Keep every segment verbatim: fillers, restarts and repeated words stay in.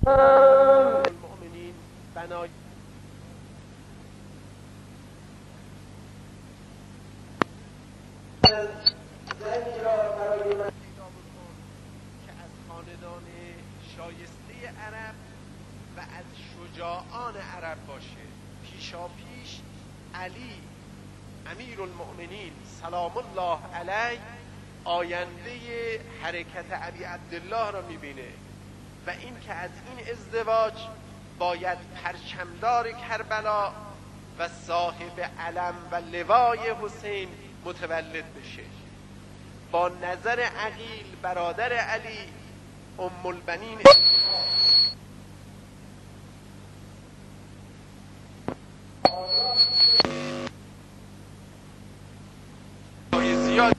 المؤمنین بنای زنی را برای من پیدا بکن که از خاندان شایسته عرب و از شجاعان عرب باشه. پیشا پیش علی امیر المؤمنین سلام الله علیه آینده حرکت ابی عبدالله را میبینه و این که از این ازدواج باید پرچمدار کربلا و صاحب علم و لوای حسین متولد بشه. با نظر عقیل برادر علی ام البنین زیاد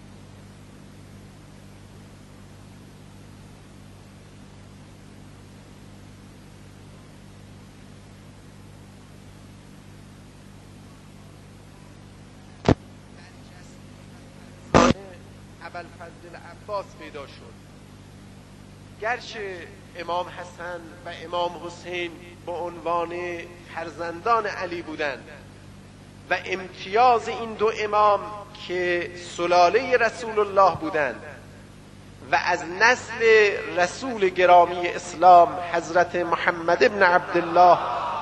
ابوالفضل العباس پیدا شد. گرچه امام حسن و امام حسین به عنوان فرزندان علی بودند و امتیاز این دو امام که سلاله رسول الله بودند و از نسل رسول گرامی اسلام حضرت محمد ابن عبدالله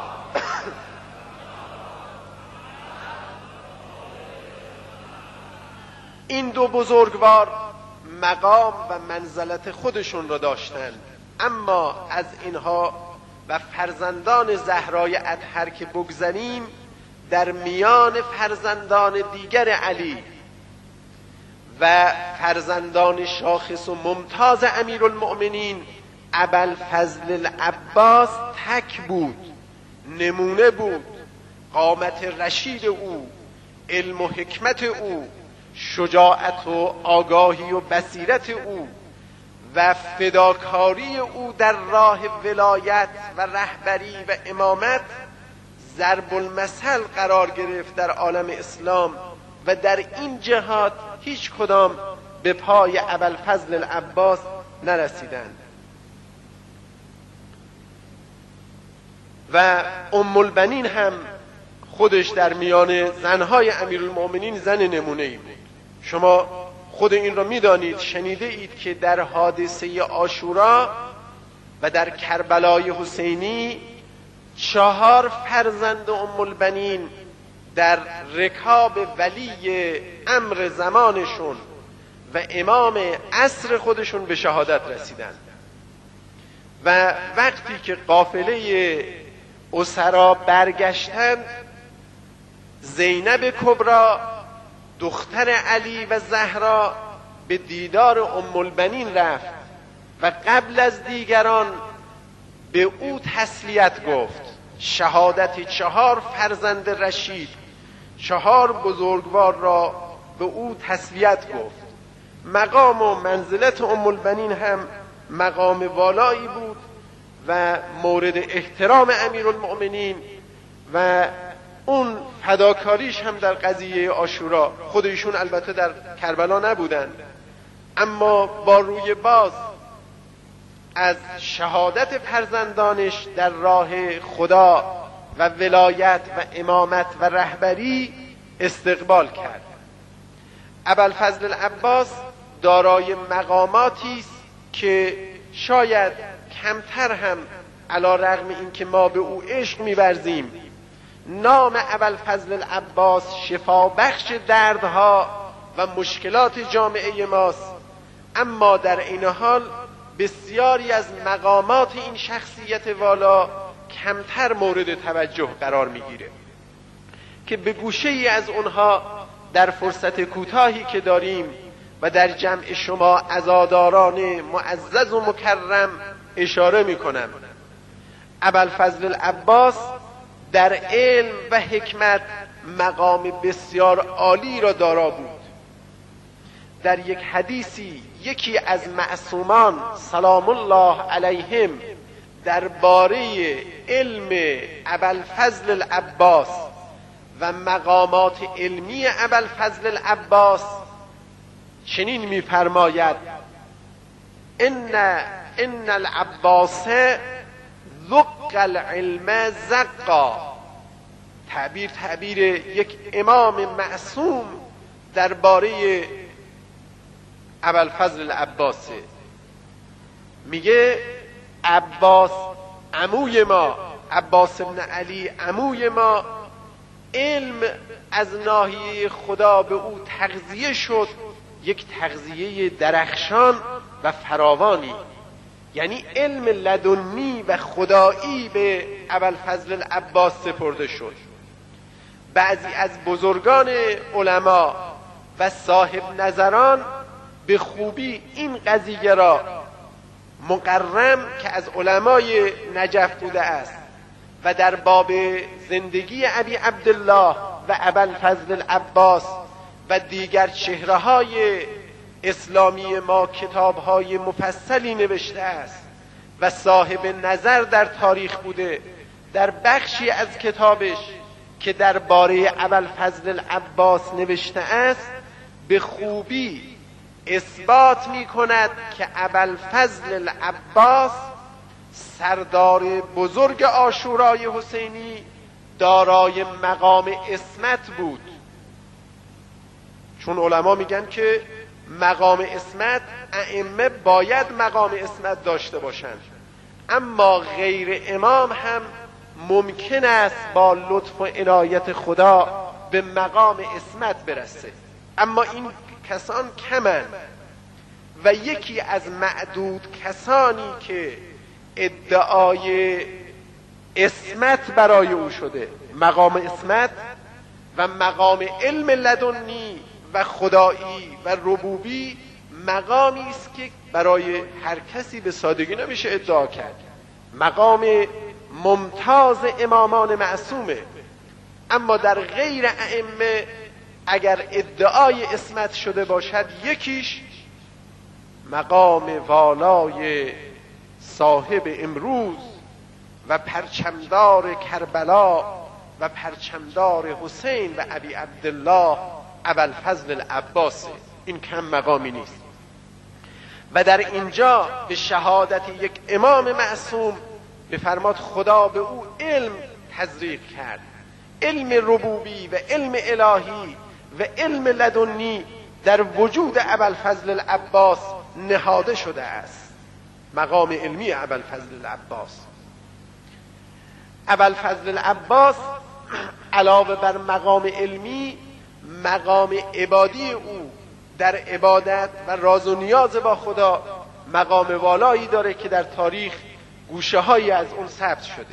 این دو بزرگوار مقام و منزلت خودشون را داشتند، اما از اینها و فرزندان زهرای اطهر که بگذریم، در میان فرزندان دیگر علی و فرزندان شاخص و ممتاز امیرالمؤمنین ابوالفضل العباس تک بود، نمونه بود. قامت رشید او، علم و حکمت او، شجاعت و آگاهی و بصیرت او و فداکاری او در راه ولایت و رهبری و امامت ضرب المثل قرار گرفت در عالم اسلام و در این جهات هیچ کدام به پای ابوالفضل العباس نرسیدند. و ام البنین هم خودش در میان زنهای امیرالمؤمنین زن نمونه‌ای بود. شما خود این را میدانید، شنیده اید که در حادثه عاشورا و در کربلای حسینی چهار فرزند ام البنین در رکاب ولی امر زمانشون و امام عصر خودشون به شهادت رسیدند. و وقتی که قافله اسرا برگشتند، زینب کبرا دختر علی و زهرا به دیدار ام البنین رفت و قبل از دیگران به او تسلیت گفت. شهادت چهار فرزند رشید، چهار بزرگوار را به او تسلیت گفت. مقام و منزلت ام البنین هم مقام والایی بود و مورد احترام امیرالمؤمنین و اون فداکاریش هم در قضیه عاشورا. خودشون البته در کربلا نبودند، اما با روی باز از شهادت فرزندانش در راه خدا و ولایت و امامت و رهبری استقبال کرد. ابوالفضل العباس دارای مقاماتی است که شاید کمتر هم علی رغم این که ما به او عشق می‌ورزیم، نام ابوالفضل العباس شفا بخش دردها و مشکلات جامعه ماست، اما در این حال بسیاری از مقامات این شخصیت والا کمتر مورد توجه قرار میگیره که به گوشه ای از اونها در فرصت کوتاهی که داریم و در جمع شما عزاداران معزز و مکرم اشاره میکنم. ابوالفضل العباس در علم و حکمت مقام بسیار عالی را دارا بود. در یک حدیثی یکی از معصومان سلام الله علیهم درباره علم ابوالفضل العباس و مقامات علمی ابوالفضل العباس چنین می‌فرماید: ان ان العباس ذق العلم زقا. تعبیر تعبیر یک امام معصوم درباره ابوالفضل العباسه. میگه عباس عموی ما، عباس ابن علی عموی ما، علم از ناحیه خدا به او تغذیه شد، یک تغذیه درخشان و فراوانی. یعنی علم لدنی و خدایی به ابوالفضل العباس سپرده شد. بعضی از بزرگان علما و صاحب نظران به خوبی این قضیه را مقرم که از علمای نجف بوده است و در باب زندگی ابی عبدالله و ابوالفضل العباس و دیگر چهره‌های اسلامی ما کتاب‌های مفصلی نوشته است و صاحب نظر در تاریخ بوده. در بخشی از کتابش که درباره ابوالفضل العباس نوشته است به خوبی اثبات می کند که ابوالفضل العباس سردار بزرگ عاشورای حسینی دارای مقام عصمت بود. چون علما میگن که مقام عصمت ائمه باید مقام عصمت داشته باشند، اما غیر امام هم ممکن است با لطف و عنایت خدا به مقام عصمت برسه، اما این کسان کمند و یکی از معدود کسانی که ادعای عصمت برای او شده، مقام عصمت و مقام علم لدنی و خدایی و ربوبی، مقامی است که برای هر کسی به سادگی نمیشه ادعا کرد. مقام ممتاز امامان معصومه، اما در غیر ائمه اگر ادعای عصمت شده باشد، یکیش مقام والای صاحب امروز و پرچمدار کربلا و پرچمدار حسین و ابی عبدالله ابوالفضل العباس. این کم مقامی نیست. و در اینجا به شهادت یک امام معصوم بفرماد خدا به او علم تزریق کرد، علم ربوبی و علم الهی و علم لدنی در وجود ابوالفضل العباس نهاده شده است. مقام علمی ابوالفضل العباس. ابوالفضل العباس علاوه بر مقام علمی، مقام عبادی او در عبادت و راز و نیاز با خدا مقام والایی داره که در تاریخ گوشه هایی از اون ثبت شده.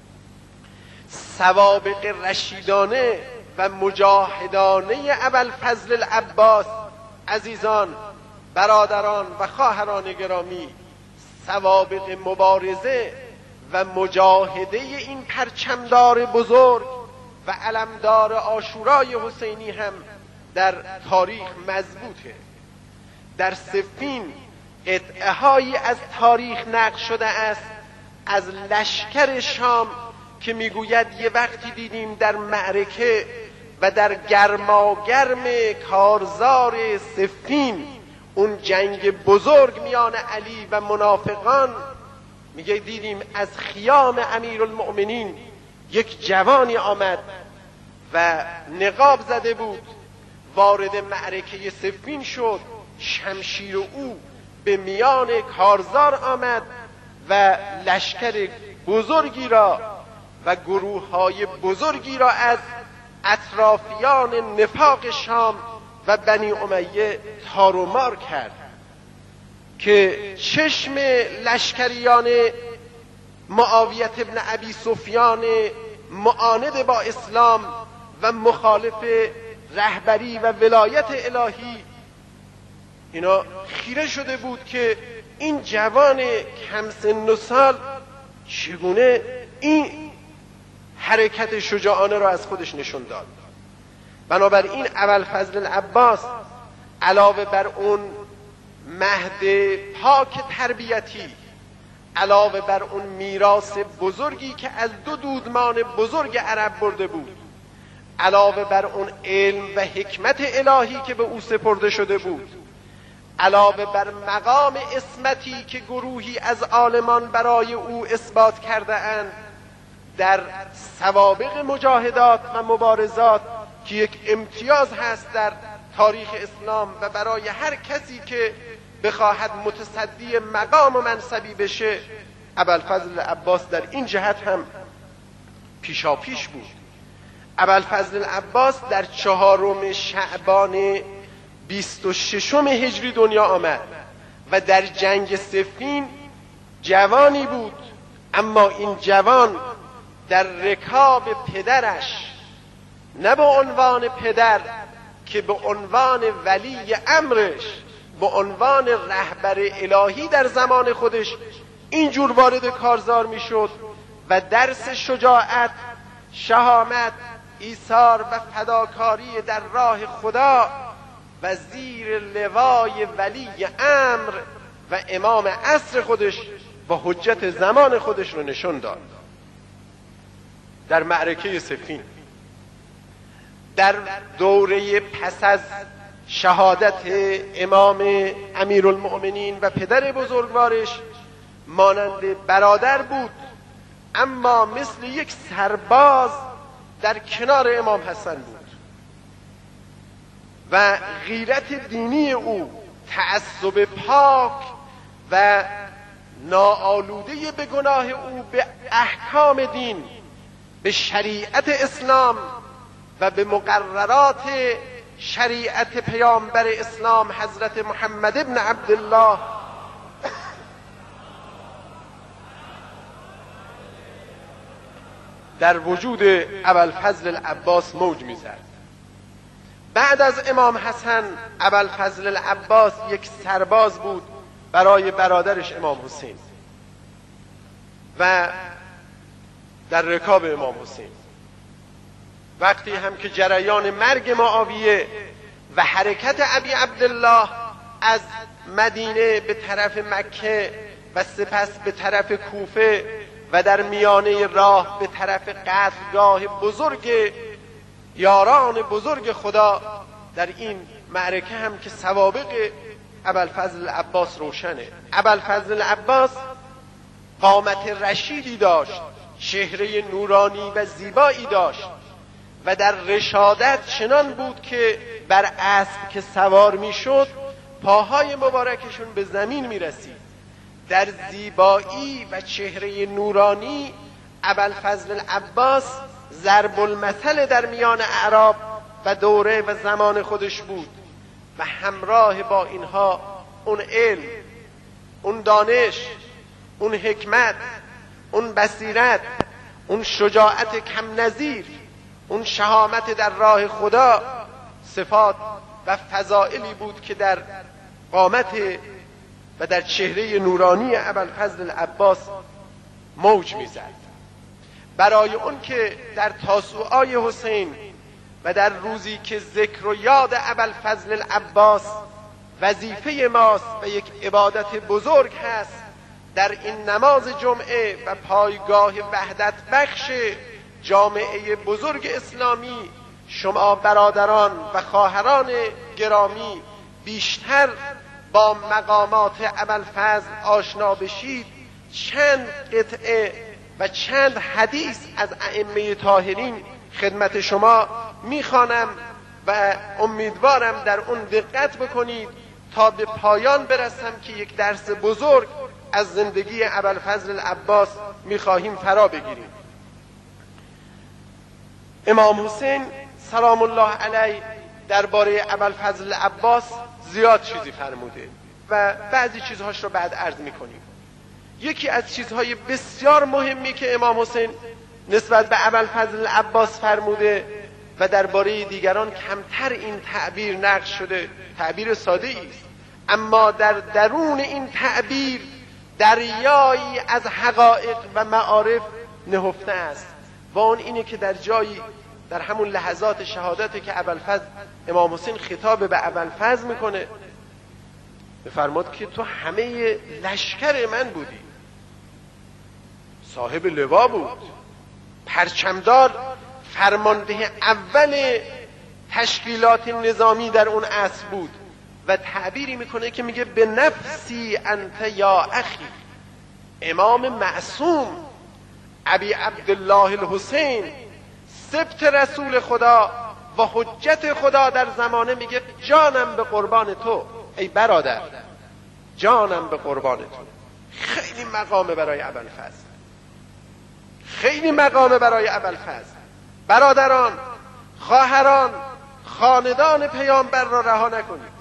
سوابق رشیدانه و مجاهدانه ابوالفضل العباس، عزیزان، برادران و خواهران گرامی، سوابق مبارزه و مجاهده این پرچمدار بزرگ و علمدار عاشورای حسینی هم در تاریخ مضبوطه. در صفین قطعه هایی از تاریخ نقل شده است از لشکر شام که میگوید یه وقتی دیدیم در معرکه و در گرماگرم کارزار صفین، اون جنگ بزرگ میان علی و منافقان، میگه دیدیم از خیام امیرالمؤمنین یک جوانی آمد و نقاب زده بود، وارد معرکه صفین شد، شمشیر او به میان کارزار آمد و لشکر بزرگی را و گروه های بزرگی را از اطرافیان نفاق شام و بنی امیه تار و مار کرد که چشم لشکریان معاویه ابن ابی سفیان معاند با اسلام و مخالف رهبری و ولایت الهی اینا خیره شده بود که این جوان کم سن و سال چگونه این حرکت شجاعانه را از خودش نشون داد. بنابراین ابوالفضل العباس علاوه بر اون مهد پاک تربیتی، علاوه بر اون میراث بزرگی که از دو دودمان بزرگ عرب برده بود، علاوه بر اون علم و حکمت الهی که به او سپرده شده بود، علاوه بر مقام عصمتی که گروهی از عالمان برای او اثبات کرده اند، در سوابق مجاهدات و مبارزات که یک امتیاز هست در تاریخ اسلام و برای هر کسی که بخواهد متصدی مقام و منصبی بشه، ابوالفضل عباس در این جهت هم پیشاپیش بود. ابوالفضل عباس در چهارم شعبان بیست و ششم هجری دنیا آمد و در جنگ صفین جوانی بود، اما این جوان در رکاب پدرش، نه به عنوان پدر که به عنوان ولی امرش، به عنوان رهبر الهی در زمان خودش اینجور وارد کارزار میشد و درس شجاعت، شهامت، ایثار و فداکاری در راه خدا و زیر لوای ولی امر و امام عصر خودش و حجت زمان خودش رو نشون داد. در معرکه صفین، در دوره پس از شهادت امام امیرالمؤمنین و پدر بزرگوارش، مانند برادر بود، اما مثل یک سرباز در کنار امام حسن بود و غیرت دینی او، تعصب پاک و ناآلوده به گناه او به احکام دین، به شریعت اسلام و به مقررات شریعت پیامبر اسلام حضرت محمد ابن عبدالله در وجود ابوالفضل العباس موج میزد. بعد از امام حسن، ابوالفضل العباس یک سرباز بود برای برادرش امام حسین و در رکاب امام حسین، وقتی هم که جریان مرگ معاویه و حرکت ابی عبدالله از مدینه به طرف مکه و سپس به طرف کوفه و در میانه راه به طرف قتلگاه بزرگ یاران بزرگ خدا، در این معرکه هم که سوابق ابوالفضل العباس روشنه. ابوالفضل العباس قامت رشیدی داشت، چهره نورانی و زیبایی داشت و در رشادت چنان بود که بر اسب که سوار میشد پاهای مبارکشون به زمین میرسید. در زیبایی و چهره نورانی ابوالفضل العباس ضرب المثل در میان اعراب و دوره و زمان خودش بود و همراه با اینها اون علم، اون دانش، اون حکمت، اون بصیرت، اون شجاعت کم نظیر، اون شهامت در راه خدا، صفات و فضائلی بود که در قامت و در چهره نورانی ابوالفضل العباس موج میزد. برای اون که در تاسوعای حسین و در روزی که ذکر و یاد ابوالفضل العباس وظیفه ماست و یک عبادت بزرگ هست، در این نماز جمعه و پایگاه وحدت بخش جامعه بزرگ اسلامی، شما برادران و خواهران گرامی بیشتر با مقامات ابوالفضل آشنا بشید. چند قطعه و چند حدیث از ائمه طاهرین خدمت شما میخوانم و امیدوارم در اون دقت بکنید تا به پایان برسم که یک درس بزرگ از زندگی ابوالفضل العباس میخواهیم فرا بگیریم. امام حسین سلام الله علیه درباره ابوالفضل العباس زیاد چیزی فرموده و بعضی چیزهاش رو بعد عرض میکنیم. یکی از چیزهای بسیار مهمی که امام حسین نسبت به ابوالفضل العباس فرموده و درباره دیگران کمتر این تعبیر نقش شده، تعبیر ساده است، اما در درون این تعبیر دریایی از حقایق و معارف نهفته است و اون اینه که در جایی در همون لحظات شهادتی که ابوالفضل امام حسین خطاب به ابوالفضل میکنه، بفرماد که تو همه لشکر من بودی، صاحب لوا بود، پرچمدار، فرمانده اول تشکیلات نظامی در اون عصر بود و تعبیری میکنه که میگه به نفسی انت یا اخی. امام معصوم ابی عبدالله الحسین سبط رسول خدا و حجت خدا در زمانه میگه جانم به قربان تو ای برادر، جانم به قربان تو. خیلی مقامه برای ابوالفضل، خیلی مقامه برای ابوالفضل. برادران، خواهران، خاندان پیامبر را رها نکنید.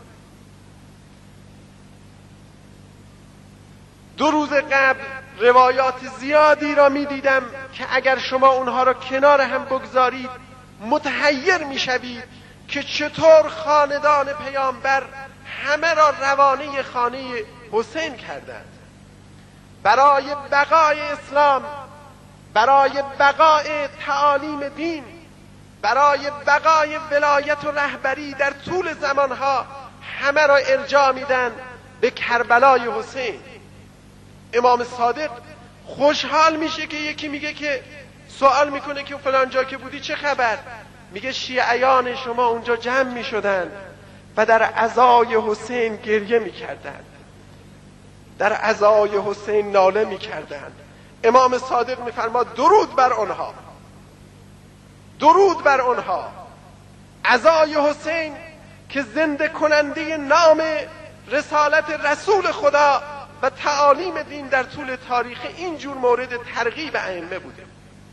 دو روز قبل روایات زیادی را می دیدم که اگر شما اونها را کنار هم بگذارید متحیر می شوید که چطور خاندان پیامبر همه را روانه خانه حسین کردند. برای بقای اسلام، برای بقای تعالیم دین، برای بقای ولایت و رهبری در طول زمانها همه را ارجاع میدن به کربلای حسین. امام صادق خوشحال میشه که یکی میگه که سوال میکنه که فلان جا که بودی چه خبر؟ میگه شیعیان شما اونجا جمع میشدن و در عزای حسین گریه میکردند، در عزای حسین ناله میکردند. امام صادق میفرما درود بر آنها، درود بر آنها. عزای حسین که زنده کننده نام رسالت رسول خدا و تعالیم دین در طول تاریخ اینجور مورد ترغیب ائمه بوده.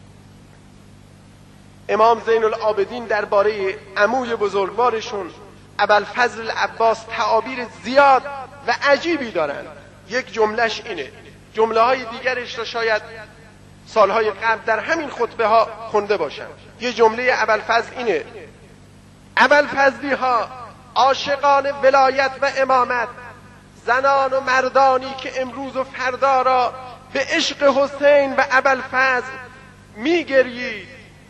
امام زین العابدین درباره عموی بزرگوارشون ابوالفضل العباس تعابیر زیاد و عجیبی دارند. یک جملهش اینه، جمله های دیگرش را شاید سالهای قبل در همین خطبه ها خونده باشم. یه جمله ابوالفضل اینه: ابوالفضلی ها عاشقان ولایت و امامت، زنان و مردانی که امروز و فردا را به عشق حسین و ابوالفضل میگرید.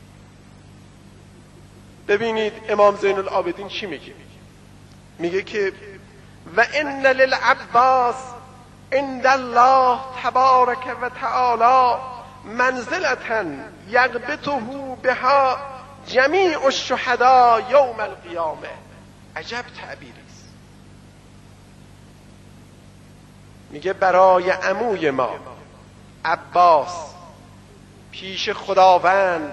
ببینید امام زین العابدین چی میگه؟ میگه که و ان للعباس عند الله تبارک و تعالی منزلة یغبطه بها جمیع الشهداء یوم القیامه. عجب تعبیری است. میگه برای عموی ما عباس پیش خداوند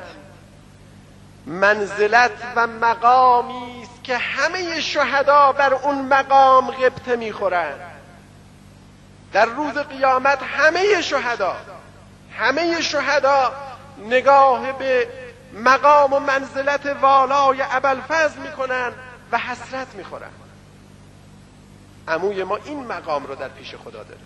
منزلت و مقامی است که همه شهدا بر اون مقام غبطه میخورند. در روز قیامت همه شهدا همه شهدا نگاه به مقام و منزلت والای ابوالفضل میکنن و حسرت میخورن. عموی ما این مقام رو در پیش خدا داره.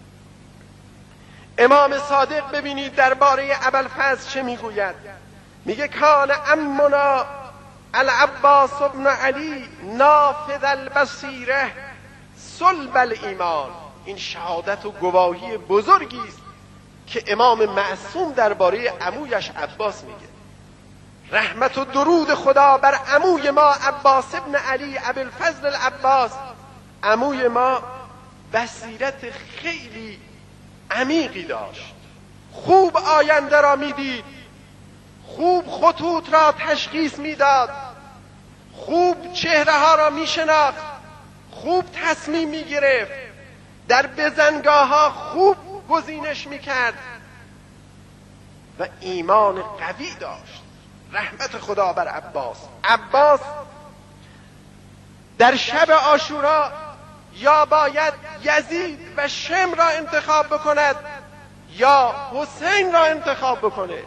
امام صادق ببینید درباره ابوالفضل چه میگوید. میگه کان عمنا العباس ابن علی نافذ البصیره صلب الایمان. این شهادت و گواهی بزرگی است که امام معصوم درباره عمویش عباس میگه. رحمت و درود خدا بر عموی ما عباس ابن علی ابوالفضل العباس. عموی ما بصیرت خیلی عمیقی داشت، خوب آینده را میدید، خوب خطوط را تشخیص میداد، خوب چهره ها را میشناخت، خوب تصمیم میگرفت، در بزنگاه ها خوب گزینش میکرد و ایمان قوی داشت. رحمت خدا بر عباس. عباس در شب عاشورا یا باید یزید و شم را انتخاب بکند یا حسین را انتخاب بکنه.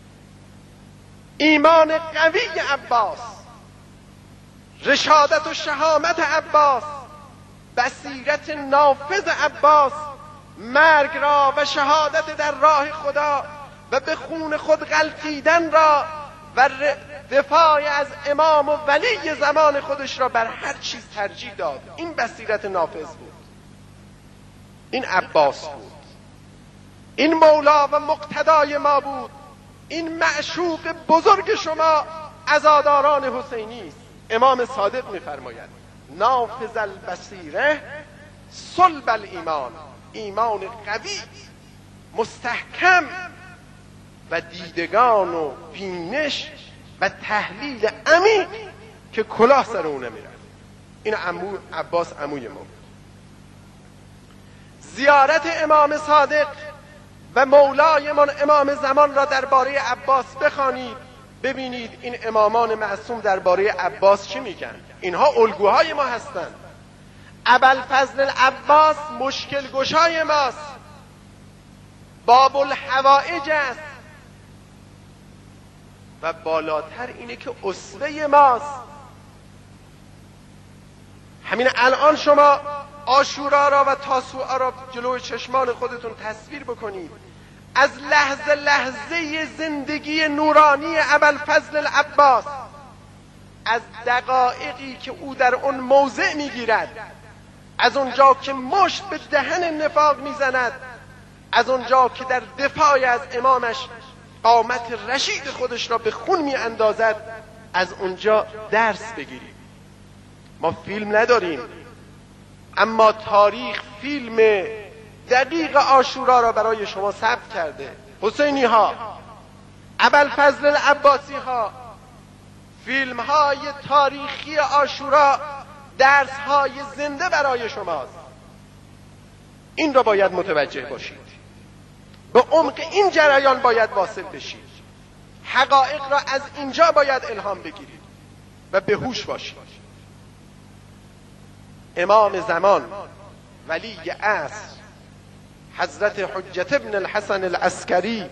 ایمان قوی عباس، رشادت و شهامت عباس، بصیرت نافذ عباس، مرگ را و شهادت در راه خدا و به خون خود غلطیدن را و دفاع از امام و ولی زمان خودش را بر هر چیز ترجیح داد. این بصیرت نافذ بود، این عباس بود، این مولا و مقتدای ما بود، این معشوق بزرگ شما عزاداران حسینی است. امام صادق می‌فرماید نافذ البصیره صلب الایمان. ایمان قوی مستحکم و دیدگان و بینش و تحلیل عمیق که کلاه سر اون نمیرفت. این عمو عباس عموی ما. زیارت امام صادق و مولایمان امام زمان را درباره عباس بخوانید، ببینید این امامان معصوم درباره عباس چی میگن. اینها الگوهای ما هستند. ابوالفضل العباس مشکل گشای ماست، باب الحوائج است و بالاتر اینه که اسوه ماست. همین الان شما عاشورا را و تاسوعا را جلوی چشمان خودتون تصویر بکنید. از لحظه لحظه زندگی نورانی ابوالفضل العباس، از دقایقی که او در اون موضع میگیرد، از اونجا که مشت به دهن نفاق میزند، از اونجا که در دفاع از امامش قامت رشید خودش را به خون میاندازد، از اونجا درس بگیرید. ما فیلم نداریم، اما تاریخ فیلم دقیق عاشورا را برای شما ثبت کرده. حسینی ها، ابوالفضل العباسی ها، فیلم های تاریخی عاشورا درس های زنده برای شماست. این را باید متوجه باشید، به عمق این جریان باید واصل بشید، حقایق را از اینجا باید الهام بگیرید و به هوش باشید. امام زمان، ولی عصر، حضرت حجت ابن الحسن العسکری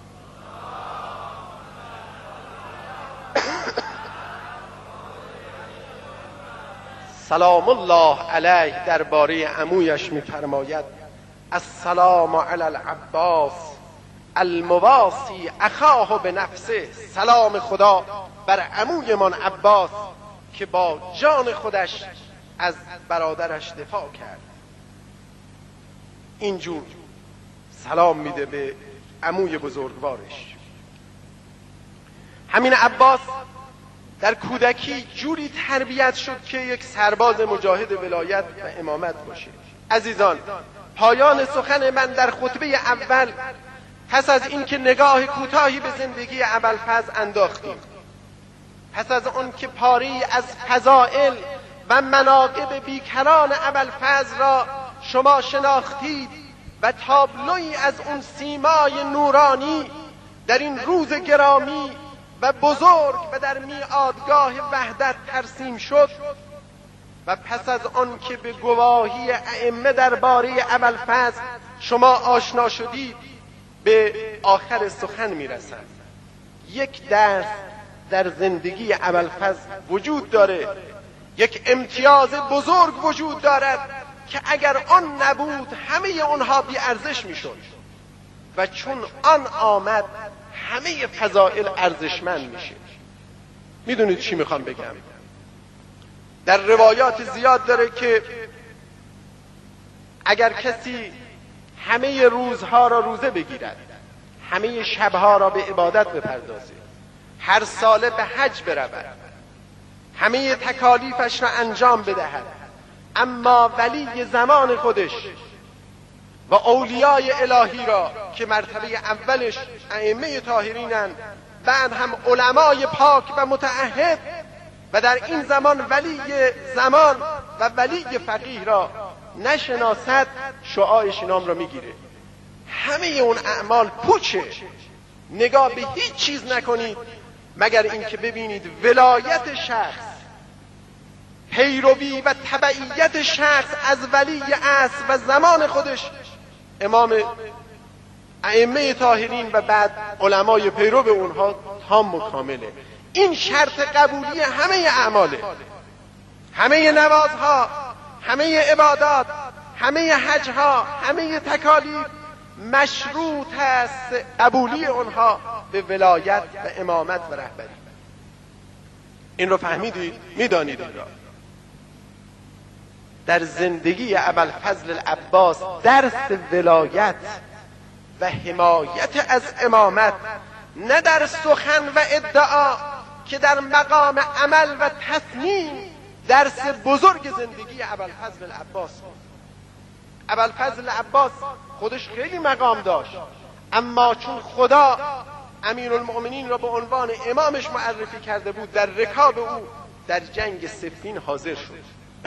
سلام الله علیه درباره عمویش می‌فرماید: السلام علی العباس المواسی اخاه به نفسه. سلام خدا بر عمویمان عباس که با جان خودش از برادرش دفاع کرد. اینجور سلام میده به عموی بزرگوارش. همین عباس در کودکی جوری تربیت شد که یک سرباز مجاهد ولایت و امامت باشه. عزیزان، پایان سخن من در خطبه اول، پس از اینکه نگاه کوتاهی به زندگی ابوالفضل انداختیم، پس از اون که پاری از فضائل و مناقب بیکران ابوالفضل را شما شناختید و تابلویی از اون سیمای نورانی در این روز گرامی و بزرگ و در میعادگاه وحدت ترسیم شد، و پس از آن که به گواهی ائمه درباره ابوالفضل شما آشنا شدید، به آخر سخن میرسند. یک درس در زندگی ابوالفضل وجود داره، یک امتیاز بزرگ وجود دارد که اگر آن نبود همه اونها بی ارزش میشد، و چون آن آمد همه فضائل ارزشمند میشه. میدونید چی میخوام بگم؟ در روایات زیاد داره که اگر کسی همه روزها را روزه بگیرد، همه شبها را به عبادت بپردازه، هر ساله به حج برود، همه تکالیفش را انجام بدهد، اما ولی زمان خودش و اولیای الهی را که مرتبه اولش ائمه طاهرینند، بعد هم علمای پاک و متعهد، و در این زمان ولی زمان و ولی فقیه را نشناسد، شعاعش نام را میگیره. همه اون اعمال پوچه، نگاه به هیچ چیز نکنید مگر اینکه ببینید ولایت شخص، پیروی و تبعیت شخص از ولی عصر و زمان خودش، امام ائمه طاهرین و بعد علمای پیرو به اونها تام و کامله. این شرط قبولی همه اعماله، همه نمازها، همه عبادات، همه حجها، همه تکالیف مشروط است قبولی اونها به ولایت و امامت و رهبری. این رو فهمیدید؟ میدانید این را؟ در زندگی ابوالفضل العباس درس ولایت و حمایت از امامت، نه در سخن و ادعا که در مقام عمل و تصمیم، درس بزرگ زندگی ابوالفضل العباس. ابوالفضل العباس خودش خیلی مقام داشت، اما چون خدا امیرالمؤمنین را به عنوان امامش معرفی کرده بود، در رکاب او در جنگ صفین حاضر شد.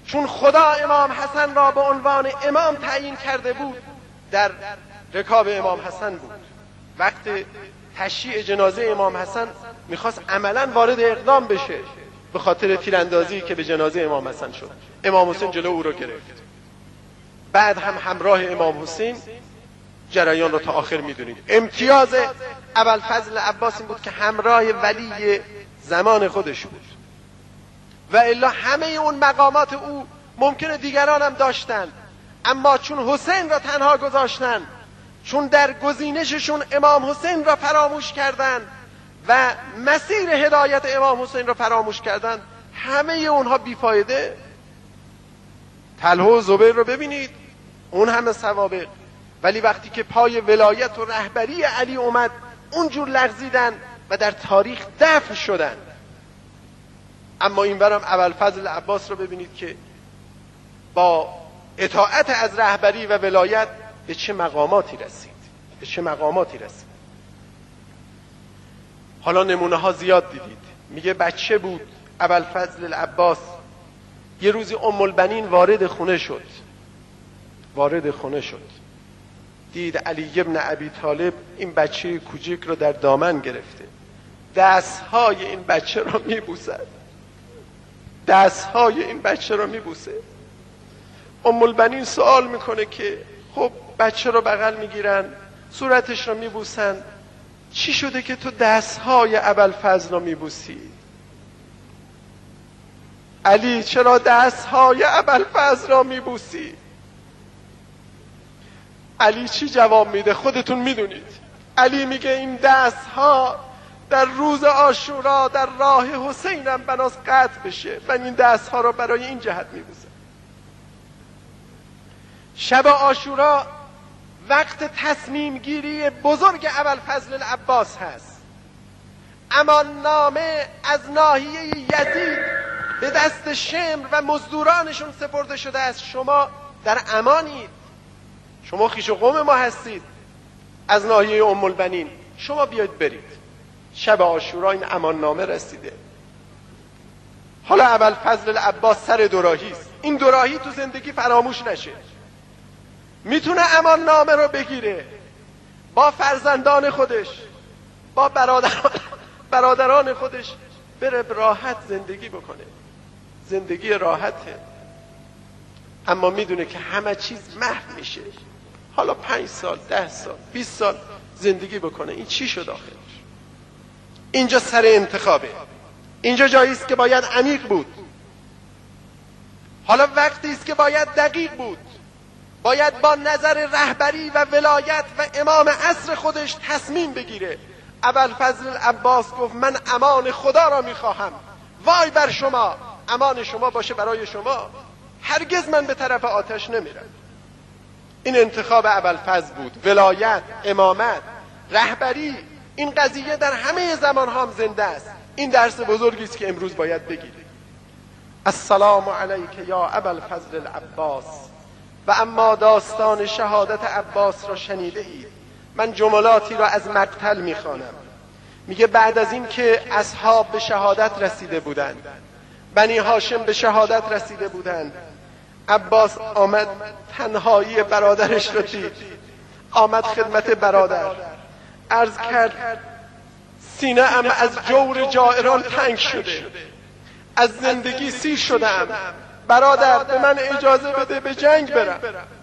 چون خدا امام حسن را به عنوان امام تعیین کرده بود در رکاب امام حسن بود. وقت تشییع جنازه امام حسن میخواست عملا وارد اقدام بشه به خاطر تیراندازی که به جنازه امام حسن شد. امام حسین جلو او رو گرفت. بعد هم همراه امام حسین جریان رو تا آخر میدونید. امتیاز ابوالفضل عباس این بود که همراه ولی زمان خودش بود و الا همه اون مقامات او ممکنه دیگران هم داشتن، اما چون حسین را تنها گذاشتن، چون در گزینششون امام حسین را فراموش کردن و مسیر هدایت امام حسین را فراموش کردن، همه اونها بیفایده. طلحه و زبیر رو ببینید، اون همه سوابق، ولی وقتی که پای ولایت و رهبری علی اومد اونجور لغزیدن و در تاریخ دفن شدن. اما این برم ابوالفضل عباس رو ببینید که با اطاعت از رهبری و ولایت به چه مقاماتی رسید، به چه مقاماتی رسید. حالا نمونه ها زیاد دیدید. میگه بچه بود ابوالفضل عباس، یه روزی ام البنین وارد خونه شد وارد خونه شد دید علی ابن ابی طالب این بچه کوچیک رو در دامن گرفته، دستهای این بچه رو میبوسد دستهای این بچه رو میبوسه. ام البنین سوال میکنه که خب بچه رو بغل میگیرن، صورتش رو میبوسن، چی شده که تو دستهای ابوالفضل رو میبوسی؟ علی چرا دستهای ابوالفضل رو میبوسی؟ علی چی جواب میده؟ خودتون میدونید. علی میگه این دستها در روز عاشورا در راه حسینم بناس قطع بشه، من این دستها رو برای این جهت میبوسم. شب عاشورا وقت تصمیم گیری بزرگ ابوالفضل العباس هست. امان نامه از ناحیه یزید به دست شمر و مزدورانشون سپرده شده است. شما در امانید، شما خویش و قوم ما هستید از ناحیه ام البنین، شما بیاید برید. شب عاشورا این امان نامه رسیده. حالا ابوالفضل العباس سر دوراهی است. این دوراهی تو زندگی فراموش نشه. میتونه امان نامه رو بگیره، با فرزندان خودش، با برادران برادران خودش بره راحت زندگی بکنه، زندگی راحته. اما میدونه که همه چیز محو میشه. حالا پنج سال، ده سال، بیست سال زندگی بکنه، این چی شد آخرش؟ اینجا سر انتخابه. اینجا جایی است که باید عمیق بود. حالا وقتی است که باید دقیق بود. باید با نظر رهبری و ولایت و امام عصر خودش تصمیم بگیره. ابوالفضل العباس گفت من امان خدا را میخواهم. وای بر شما، امان شما باشه برای شما، هرگز من به طرف آتش نمیرم. این انتخاب ابوالفضل بود. ولایت، امامت، رهبری، این قضیه در همه زمان هم زنده است. این درس بزرگی است که امروز باید بگیرید. السلام علیک یا ابوالفضل العباس. و اما داستان شهادت عباس را شنیده اید. من جملاتی را از مقتل میخوانم. میگه بعد از این که اصحاب به شهادت رسیده بودند، بنی هاشم به شهادت رسیده بودند، عباس آمد تنهایی برادرش را دید. آمد خدمت برادر، عرض کرد سینه ام از جور جائران تنگ شده، از زندگی سیر شدم، برادر به من اجازه بده به جنگ برم،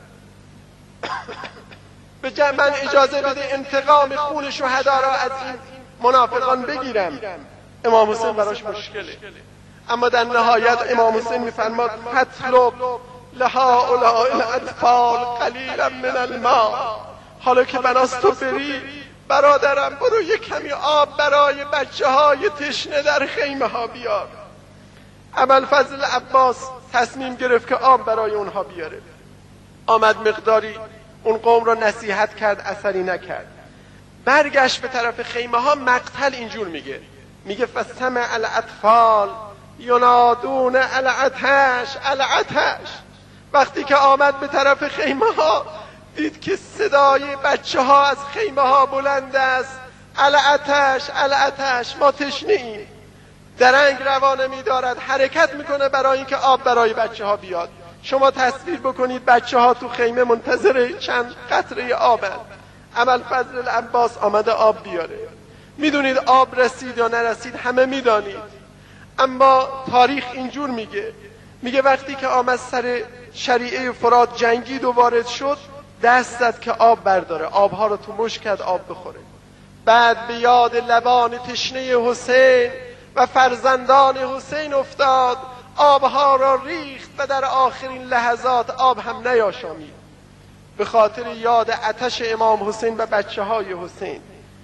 به جنگ من اجازه بده انتقام خون شهدا را از این منافقان بگیرم. امام حسین براش مشکله، اما در نهایت امام حسین میفرماد فطلب لهؤلاء الاطفال قلیلا من الماء. حالا که بناس تو بری برادرم، برو یک کمی آب برای بچه های تشنه در خیمه ها بیار. ابوالفضل عباس تصمیم گرفت که آب برای اونها بیاره. آمد مقداری اون قوم را نصیحت کرد، اثری نکرد. برگشت به طرف خیمه ها. مقتل اینجور میگه میگه فسمع الاطفال ینادون العطش العطش. وقتی که آمد به طرف خیمه ها دید که صدای بچه ها از خیمه ها بلند است، العطش العطش، ما تشنه ایم. درنگ روانه می‌دارد، حرکت میکنه برای اینکه آب برای بچه ها بیاد. شما تصویر بکنید بچه ها تو خیمه منتظر چند قطره آبند. ابوالفضل العباس آمده آب بیاره. میدونید آب رسید یا نرسید؟ همه میدانید. اما تاریخ اینجور میگه، میگه وقتی که آمد سر شریعه فرات جنگید و وارد شد، دست زد که آب برداره، آبها رو تو مشت کرد آب بخوره. بعد به یاد لبان تشنه حسین و فرزندان حسین افتاد، آبها را ریخت و در آخرین لحظات آب هم نیاشامید، به خاطر یاد آتش امام حسین و بچه های حسین.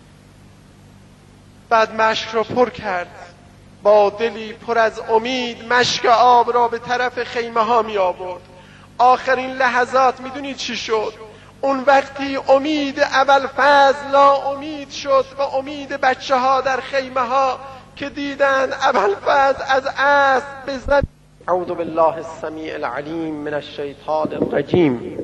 بعد مشک را پر کرد، با دلی پر از امید مشک آب را به طرف خیمه ها می آورد. آخرین لحظات میدونید چی شد؟ اون وقتی امید ابوالفضل لا امید شد و امید بچه ها در خیمه ها که دیدن ابوالفضل از اسب بزد. اعوذ بالله السمیع العلیم من الشیطان الرجیم.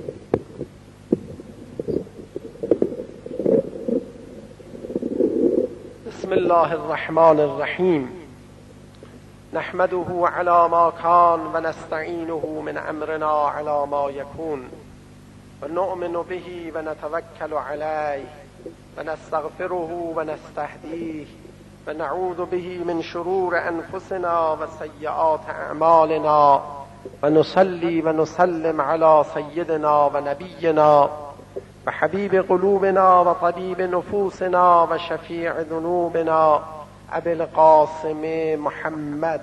بسم الله الرحمن الرحیم. نحمده على ما كان و نستعینه من امرنا على ما یکون و نؤمن به و نتوکل علیه و نستغفره و نستهدیه و نعوذ به من شرور انفسنا و سیئات اعمالنا و نصلی و نسلم علی سیدنا و نبینا و حبیب قلوبنا و طبیب نفوسنا و شفیع ذنوبنا ابی القاسم محمد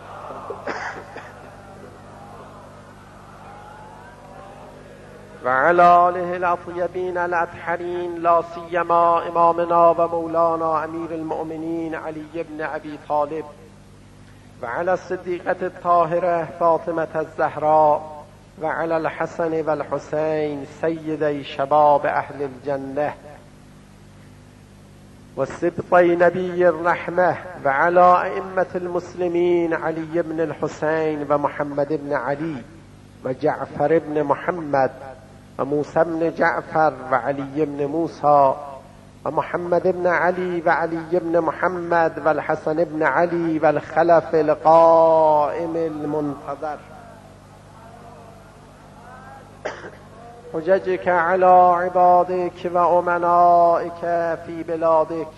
و علی آله الاطیبین الاطهرین، لا سیما امامنا و مولانا امیر المؤمنین علی بن ابی طالب و علی الصدیقة الطاهرة فاطمة الزهراء و علی الحسن و الحسین سیدی شباب اهل الجنه و سبطی نبی الرحمه و علی ائمة المسلمین علی بن الحسین و محمد بن علی و جعفر بن محمد و موسی بن جعفر و علی بن موسی و محمد بن علی و علی بن محمد و الحسن بن علی و الخلف القائم المنتظر. حججك على عبادك و امنائك في بلادك،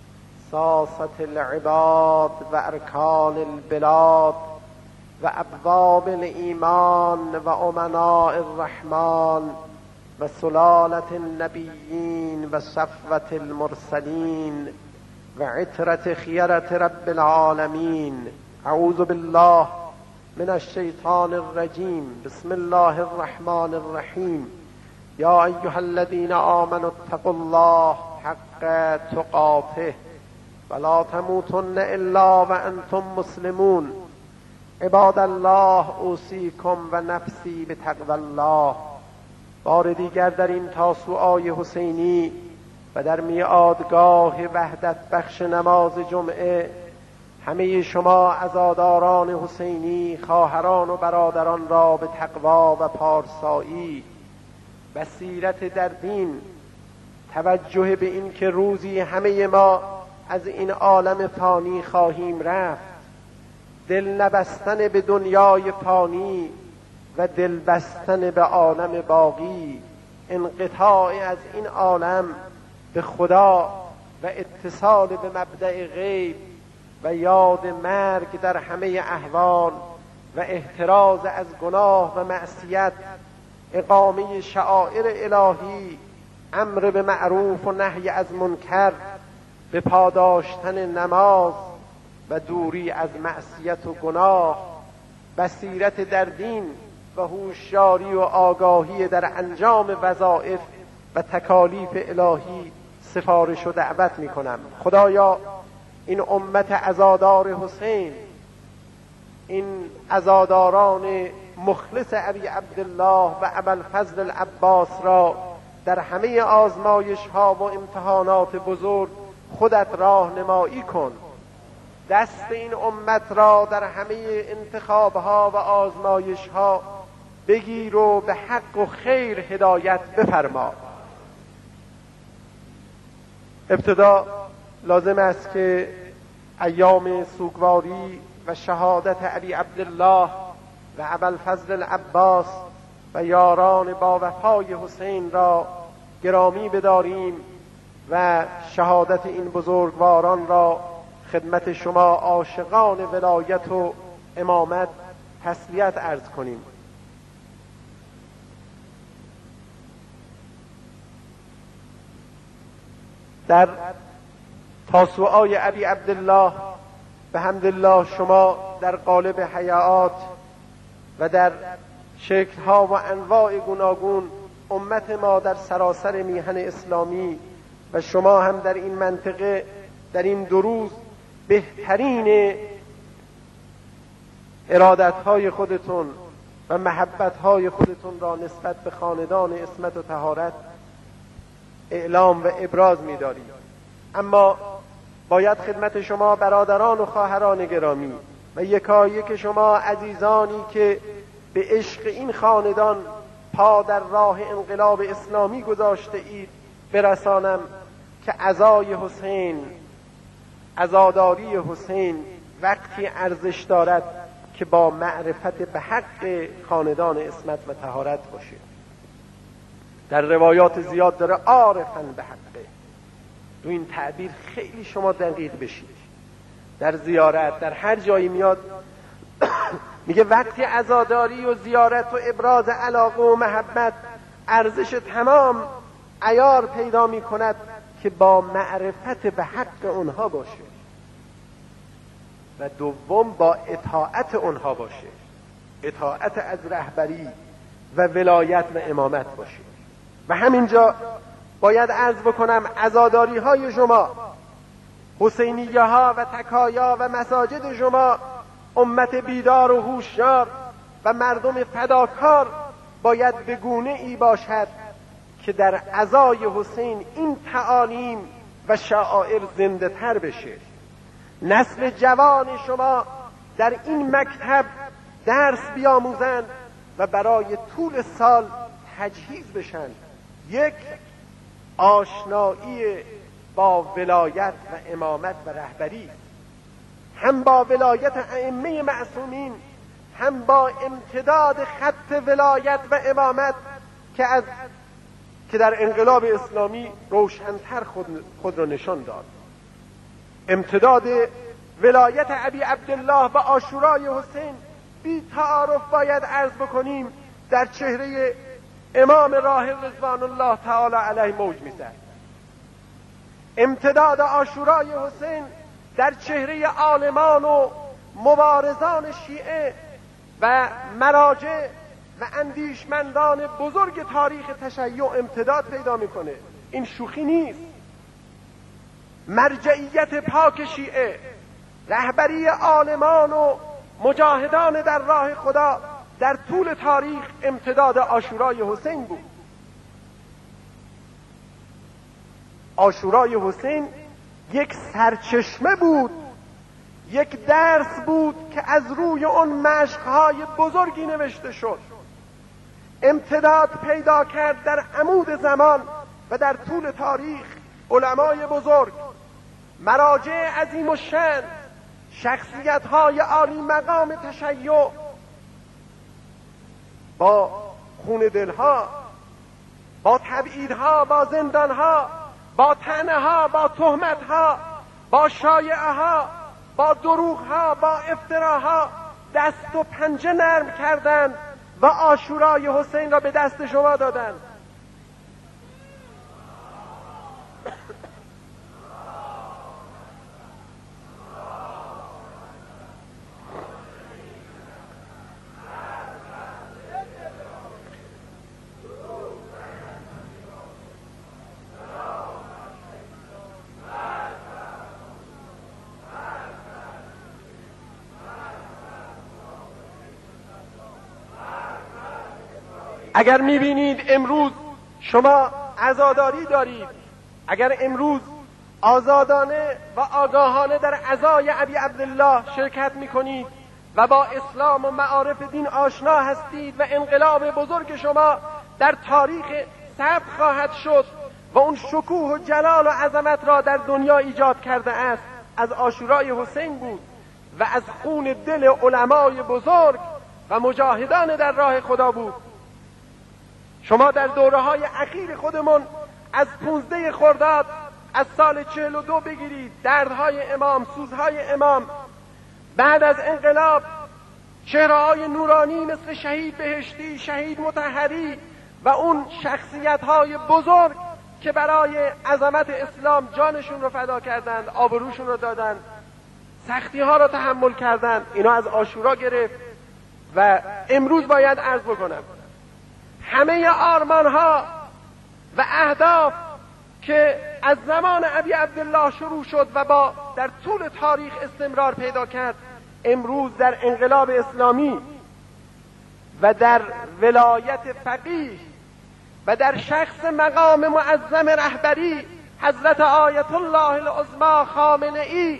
ساسة العباد و ارکان البلاد و ابواب الایمان و امناء الرحمن و سلالة النبیین و صفوة المرسلین و عترة خیرة رب العالمین. اعوذ بالله من الشیطان الرجیم. بسم الله الرحمن الرحیم. یا ایها الذین آمنوا اتقوا الله حق تقاته ولا تموتن الا وانتم مسلمون. عباد الله اوصیکم و نفسی بتقوی الله. بار دیگر در این تاسوعای حسینی و در میعادگاه وحدت بخش نماز جمعه همه شما عزاداران حسینی، خواهران و برادران را به تقوا و پارسایی، بصیرت در دین، توجه به این که روزی همه ما از این عالم فانی خواهیم رفت، دل نبستن به دنیای فانی و دل بستن به عالم باقی، انقطاع از این عالم به خدا و اتصال به مبدأ غیب و یاد مرگ در همه احوال و احتراز از گناه و معصیت، اقامه شعائر الهی، امر به معروف و نهی از منکر، به پاداشتن نماز و دوری از معصیت و گناه، بصیرت در دین و هوشیاری و آگاهی در انجام وظایف و تکالیف الهی سفارش و دعوت می کنم. خدایا این امت عزادار حسین، این عزاداران مخلص ابی عبدالله و ابوالفضل العباس را در همه آزمایش ها و امتحانات بزرگ خودت راهنمایی کن. دست این امت را در همه انتخاب ها و آزمایش ها بگیر و به حق و خیر هدایت بفرما. ابتدا لازم است که ایام سوگواری و شهادت ابی عبدالله و ابوالفضل العباس و یاران با وفای حسین را گرامی بداریم و شهادت این بزرگواران را خدمت شما عاشقان ولایت و امامت تسلیت عرض کنیم. در تاسوعای ابی عبدالله به حمدالله شما در قالب حیات و در شکل‌ها و انواع گوناگون امت ما در سراسر میهن اسلامی و شما هم در این منطقه در این دو روز بهترین ارادت‌های خودتون و محبت‌های خودتون را نسبت به خاندان عصمت و طهارت اعلام و ابراز می‌دارید. اما باید خدمت شما برادران و خواهران گرامی و یکایک شما عزیزانی که به عشق این خاندان پا در راه انقلاب اسلامی گذاشته اید برسانم که عزای حسین، عزاداری حسین وقتی ارزش دارد که با معرفت به حق خاندان عصمت و طهارت باشه. در روایات زیاد داره عارفاً به حقه. تو این تعبیر خیلی شما دقیق بشید. در زیارت در هر جایی میاد میگه وقتی عزاداری و زیارت و ابراز علاقه و محبت ارزش تمام عیار پیدا میکند که با معرفت به حق اونها باشه و دوم با اطاعت اونها باشه، اطاعت از رهبری و ولایت و امامت باشه. و همینجا باید عرض بکنم عزاداری های شما، حسینیه ها و تکایا و مساجد شما، امت بیدار و هوشیار و مردم فداکار باید به گونه ای باشد که در عزای حسین این تعالیم و شعائر زنده تر بشه. نسل جوان شما در این مکتب درس بیاموزند و برای طول سال تجهیز بشن. یک، آشنایی با ولایت و امامت و رهبری، هم با ولایت ائمه معصومین، هم با امتداد خط ولایت و امامت که از که در انقلاب اسلامی روشن‌تر خود, خود را نشان داد. امتداد ولایت ابی عبدالله و عاشورای حسین بی تعارف باید عرض بکنیم در چهره امام راحل رضوان الله تعالی علیه موج میزد. امتداد عاشورای حسین در چهره عالمان و مبارزان شیعه و مراجع و اندیشمندان بزرگ تاریخ تشیع امتداد پیدا میکنه. این شوخی نیست. مرجعیت پاک شیعه، رهبری عالمان و مجاهدان در راه خدا در طول تاریخ امتداد عاشورای حسین بود. عاشورای حسین یک سرچشمه بود، یک درس بود که از روی اون مشقهای بزرگی نوشته شد، امتداد پیدا کرد در عمود زمان و در طول تاریخ. علمای بزرگ، مراجع عظیم الشأن، شخصیت‌های عالی مقام تشیع با خون دلها، با تبعیدها، با زندانها، با طعنه‌ها، با تهمت‌ها، با شایعه‌ها، با دروغ‌ها، با افتراها دست و پنجه نرم کردند و عاشورای حسین را به دست شما دادند. اگر میبینید امروز شما عزاداری دارید، اگر امروز آزادانه و آگاهانه در عزای ابی عبدالله شرکت میکنید و با اسلام و معارف دین آشنا هستید و انقلاب بزرگ شما در تاریخ ثبت خواهد شد و اون شکوه و جلال و عظمت را در دنیا ایجاد کرده است، از عاشورای حسین بود و از خون دل علمای بزرگ و مجاهدان در راه خدا بود. شما در دوره های اخیر خودمون از پونزده خرداد از سال چهل و دو بگیرید، دردهای امام، سوزهای امام، بعد از انقلاب چهره‌های نورانی مثل شهید بهشتی، شهید مطهری و اون شخصیت‌های بزرگ که برای عظمت اسلام جانشون رو فدا کردند، آبروشون رو دادند، سختی‌ها رو تحمل کردند، اینا از عاشورا گرفت. و امروز باید عرض بکنم همه آرمان‌ها و اهداف که از زمان ابی عبدالله شروع شد و با در طول تاریخ استمرار پیدا کرد، امروز در انقلاب اسلامی و در ولایت فقیه و در شخص مقام معظم رهبری حضرت آیت الله العظمی خامنه ای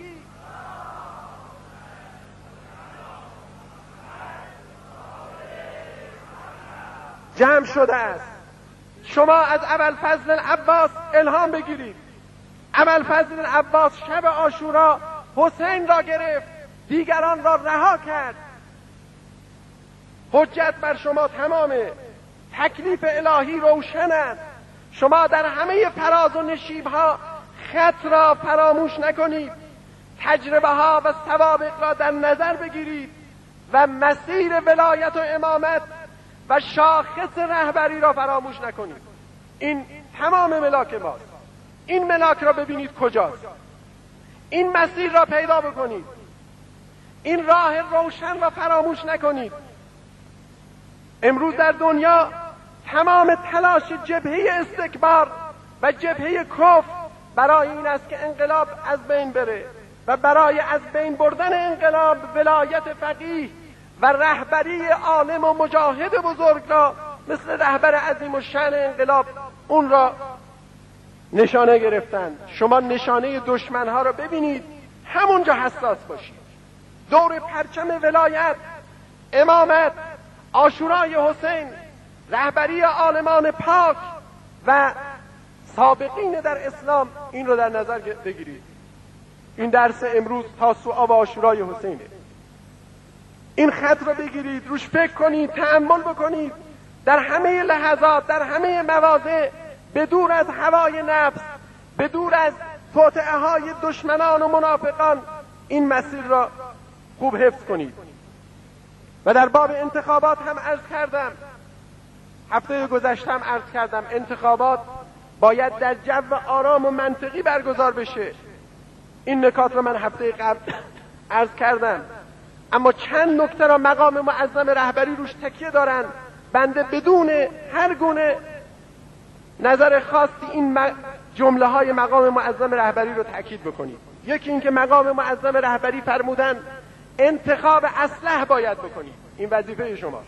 جمع شده است. شما از ابوالفضل العباس الهام بگیرید. ابوالفضل العباس شب عاشورا حسین را گرفت، دیگران را رها کرد. حجت بر شما تمامه، تکلیف الهی روشن است. شما در همه فراز و نشیبها خط را فراموش نکنید، تجربه ها و سوابق را در نظر بگیرید و مسیر ولایت و امامت و شاخص رهبری را فراموش نکنید. این تمام ملاک ماست. این ملاک را ببینید کجاست، این مسیر را پیدا بکنید، این راه روشن را فراموش نکنید. امروز در دنیا تمام تلاش جبهه استکبار و جبهه کفر برای این است که انقلاب از بین بره و برای از بین بردن انقلاب ولایت فقیه و رهبری عالم و مجاهد بزرگ را مثل رهبر عظیم الشأن انقلاب اون را نشانه گرفتند. شما نشانه دشمنها را ببینید، همونجا حساس باشید. دور پرچم ولایت، امامت، عاشورای حسین، رهبری عالمان پاک و سابقین در اسلام، این رو در نظر بگیرید. این درس امروز تاسوعا و عاشورای حسینه. این خط رو بگیرید، روش فکر کنید، تأمل بکنید، در همه لحظات، در همه مواضع، بدور از هوای نفس، بدور از توطئه های دشمنان و منافقان، این مسیر را خوب حفظ کنید. و در باب انتخابات هم عرض کردم، هفته گذشته هم عرض کردم، انتخابات باید در جو آرام و منطقی برگزار بشه. این نکات را من هفته قبل عرض کردم، اما چند نکته را مقام معظم رهبری روش تکیه دارن. بنده بدون هر گونه نظر خاصی این جمله های مقام معظم رهبری رو تأکید بکنید. یکی این که مقام معظم رهبری فرمودن انتخاب اصلح باید بکنید، این وظیفه شما.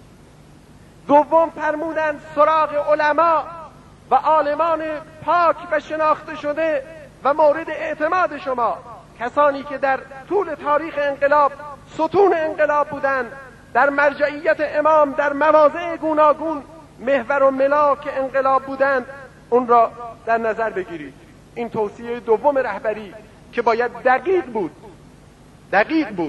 دوم فرمودن سراغ علما و عالمان پاک و شناخته شده و مورد اعتماد شما، کسانی که در طول تاریخ انقلاب ستون انقلاب بودند، در مرجعیت امام در مواضع گوناگون محور و ملاک انقلاب بودند، اون را در نظر بگیرید. این توصیه دوم رهبری که باید دقیق بود دقیق بود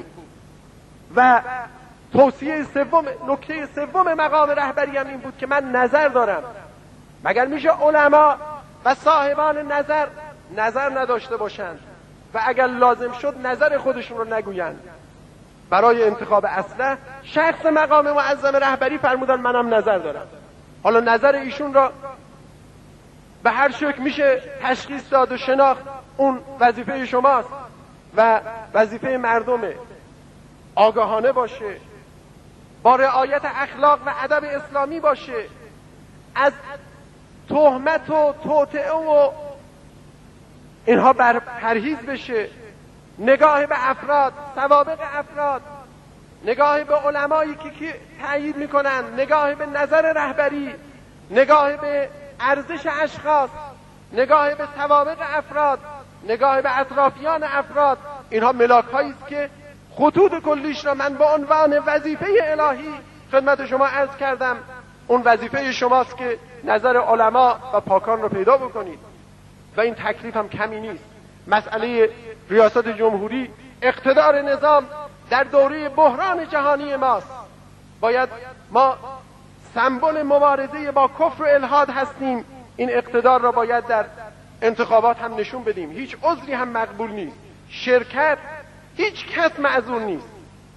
و توصیه سوم، نکته سوم مقام رهبری هم این بود که من نظر دارم. مگر میشه علما و صاحبان نظر نظر نداشته باشند و اگر لازم شد نظر خودشون رو نگویند؟ برای انتخاب اصلح شخص مقام معظم رهبری فرمودن منم نظر دارم. حالا نظر ایشون را به هر شکل میشه تشخیص داد و شناخت، اون وظیفه شماست و وظیفه مردمه. آگاهانه باشه، با رعایت اخلاق و ادب اسلامی باشه، از تهمت و توطئه و اینها بر پرهیز بشه، نگاه به افراد، سوابق افراد، نگاه به علمایی که, که تأیید میکنن، نگاه به نظر رهبری، نگاه به ارزش اشخاص، نگاه به سوابق افراد، نگاه به اطرافیان افراد، اینها ملاک هایی است که خطوط کلیش را من به عنوان وظیفه الهی خدمت شما عرض کردم. اون وظیفه شماست که نظر علما و پاکان رو پیدا بکنید و این تکلیف هم کمی نیست. مسئله ریاست جمهوری، اقتدار نظام در دوره بحران جهانی ماست. باید ما سمبل مبارزه با کفر و الحاد هستیم. این اقتدار را باید در انتخابات هم نشون بدیم. هیچ عذری هم مقبول نیست. شرکت هیچ کس معذور نیست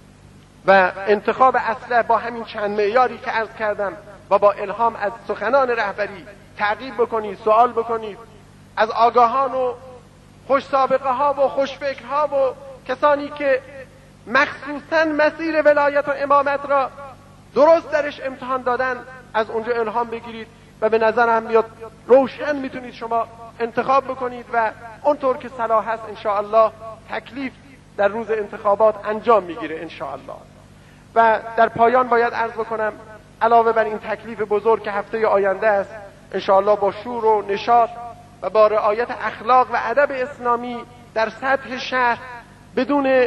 و انتخاب اصلح با همین چند معیاری که عرض کردم و با الهام از سخنان رهبری تعقیب بکنید، سوال بکنید، از آگاهان و خوش سابقه ها و خوش فکرها و کسانی که مخصوصا مسیر ولایت و امامت را درست درش امتحان دادن، از اونجا الهام بگیرید و به نظرم میاد روشن میتونید شما انتخاب بکنید و اونطور که صلاح هست انشاءالله تکلیف در روز انتخابات انجام میگیره انشاءالله. و در پایان باید عرض بکنم علاوه بر این تکلیف بزرگ که هفته آینده است، انشاءالله با شور و نشاط و با رعایت اخلاق و ادب اسلامی در سطح شهر، بدون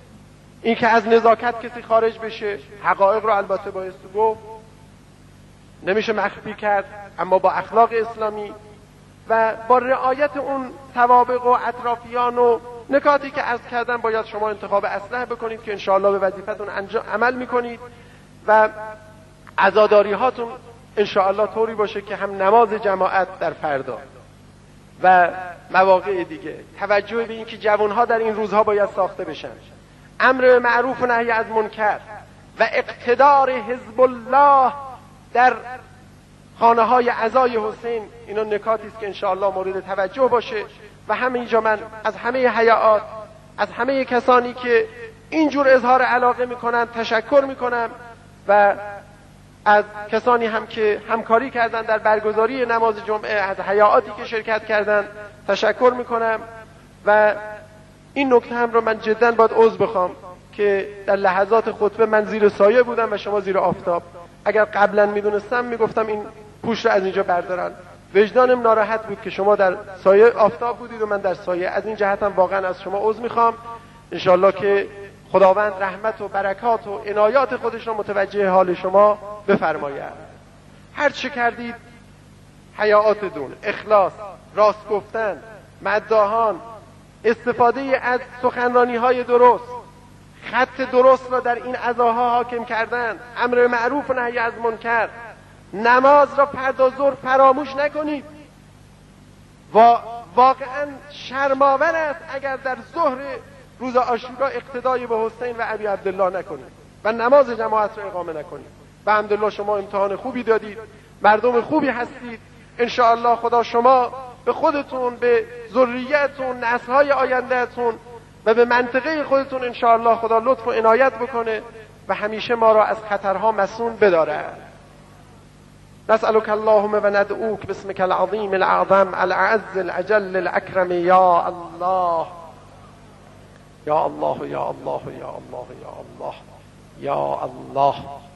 اینکه از نزاکت کسی خارج بشه، حقایق رو البته بایست گفت، نمیشه مخفی کرد، اما با اخلاق اسلامی و با رعایت اون توابق و اطرافیان و نکاتی که عرض کردم باید شما انتخاب اصلح بکنید که انشاءالله به وظیفتون عمل میکنید و عزاداری هاتون انشاءالله طوری باشه که هم نماز جماعت در فردا و مواقع دیگه توجه به این که جوانها در این روزها باید ساخته بشن، امر معروف و نهی از منکر و اقتدار حزب الله در خانه های عزای حسین، اینا نکاتی است که انشاءالله مورد توجه باشه. و همینجا من از همه حیات، از همه کسانی که اینجور اظهار علاقه میکنن تشکر میکنم و از کسانی هم که همکاری کردن در برگزاری نماز جمعه، از حیاتی که شرکت کردن تشکر میکنم. و این نکته هم رو من جدا باید عذر بخوام که در لحظات خطبه من زیر سایه بودم و شما زیر آفتاب. اگر قبلا میدونستم میگفتم این پوش رو از اینجا بردارن. وجدانم ناراحت بود که شما در سایه آفتاب بودید و من در سایه. از این جهت هم واقعا از شما عذر میخوام. انشالله که خداوند رحمت و برکات و عنایات خودش را متوجه حال شما بفرماید. هر چه کردید حیات دون، اخلاص، راست گفتن، مداحان، استفاده از سخنرانی های درست، خط درست را در این عزاها حاکم کردن، امر معروف و نهی از منکر، نماز را فردا ظهر فراموش نکنید. و واقعا شرم‌آور است اگر در ظهر روز عاشورا اقتدای به حسین و ابی عبدالله نکنید و نماز جماعت را اقامه نکنید. و الحمدلله شما امتحان خوبی دادید، مردم خوبی هستید. انشاءالله خدا شما به خودتون، به ذریتون، نسل‌های آیندهتون و به منطقه خودتون انشاءالله خدا لطف و عنایت بکنه و همیشه ما را از خطرها مصون بداره. نسألك اللهم و ندعوك باسمك العظیم الأعظم الأعز الأجل الأكرم یا الله یا الله یا الله یا الله یا الله یا الله.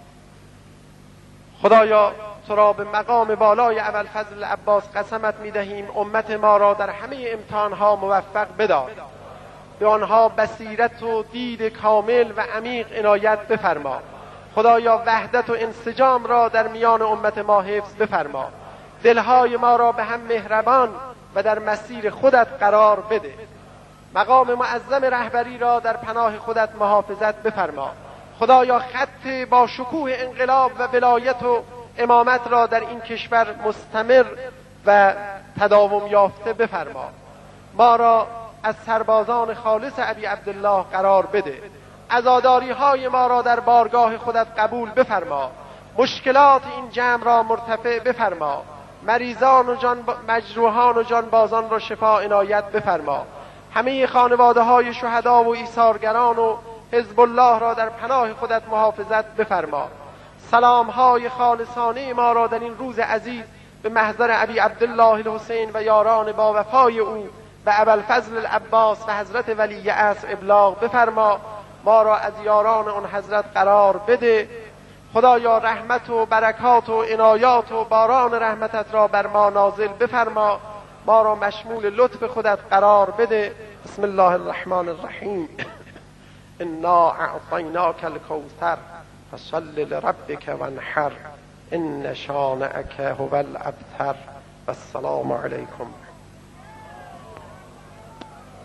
خدایا تو را به مقام بالای ابوالفضل عباس قسمت میدهیم امت ما را در همه امتحانها موفق بدار، به آنها بصیرت و دید کامل و عمیق عنایت بفرما. خدایا وحدت و انسجام را در میان امت ما حفظ بفرما، دلهای ما را به هم مهربان و در مسیر خودت قرار بده. مقام معظم رهبری را در پناه خودت محافظت بفرما. خدایا خط با شکوه انقلاب و ولایت و امامت را در این کشور مستمر و تداوم یافته بفرما. ما را از سربازان خالص ابی عبدالله قرار بده. عزاداری های ما را در بارگاه خودت قبول بفرما. مشکلات این جمع را مرتفع بفرما. مریضان و جان مجروحان و جانبازان را شفا عنایت بفرما. همه خانواده های شهدا و ایثارگران و حزب الله را در پناه خودت محافظت بفرما. سلام های خالصانه ما را در این روز عزیز به محضر ابی عبدالله الحسین و یاران با وفای او و ابوالفضل العباس و حضرت ولی عصر ابلاغ بفرما. ما را از یاران آن حضرت قرار بده. خدایا رحمت و برکات و عنایات و باران رحمتت را بر ما نازل بفرما. ما را مشمول لطف خودت قرار بده. بسم الله الرحمن الرحیم. انا اعطیناک الکوثر فصل لربک وانحر ان شانئک هو الابتر. والسلام علیکم.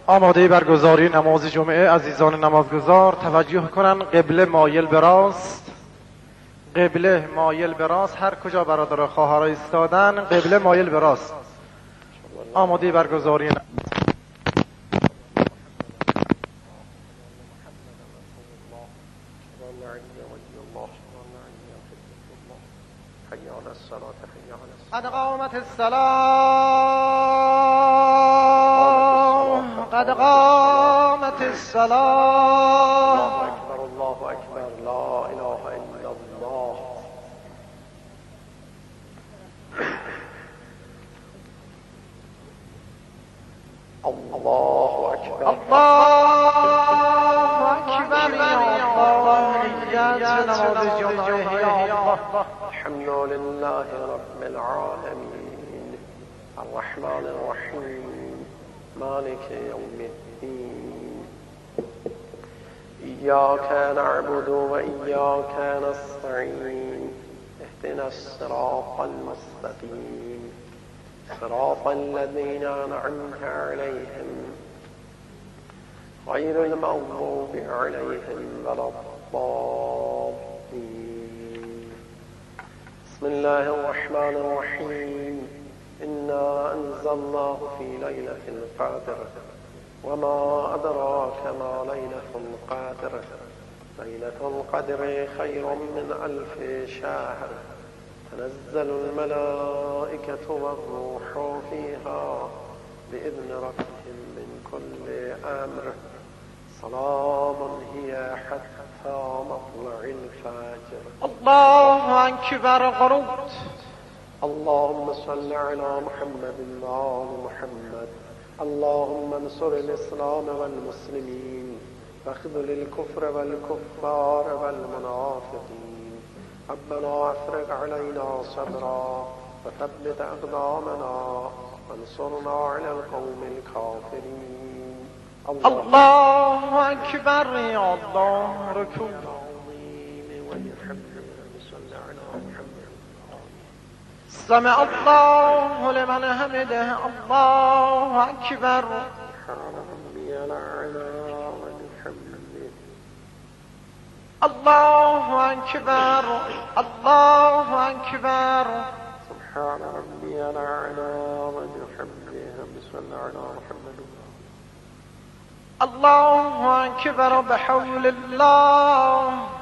آماده برگزاری نماز جمعه. عزیزان نمازگزار توجه کنن، قبله مایل به راست، قبله مایل به راست. هر کجا برادر خواهرها ایستادن قبله مایل به راست. آماده برگزاری قد قامت الصلاة قد قامت الصلاة. الله اکبر الله اکبر لا اله الا الله. الله اکبر الله اکبر یا نماز جمعه یا الله. الحمد لله رب العالمين الرحمن الرحيم مالك يوم الدين إياك نعبد وإياك نستعين اهدنا الصراط المستقيم صراط الذين أنعمت عليهم غير المغضوب عليهم ولا الضالين. بسم الله الرحمن الرحيم إنا أنزلناه في ليلة القدر وما أدراك ما ليلة القدر ليلة القدر خير من ألف شهر تنزل الملائكة والروح فيها بإذن ربهم من كل أمر سلام هي حتى مطلع الفجر. الله أكبر قرود. اللهم صل على محمد وآل محمد. اللهم انصر الإسلام والمسلمين واخذل الكفر والكفار والمنافقين. ربنا افرغ علينا صبرا وثبت أقدامنا وانصرنا على القوم الكافرين. الله أكبر يا الله. ركوع سمع الله لمن حمده. الله أكبر. الله أكبر الله أكبر. سبحان ربي الأعلى وبحمده. بسم الله على محمد. الله أكبر بحول الله.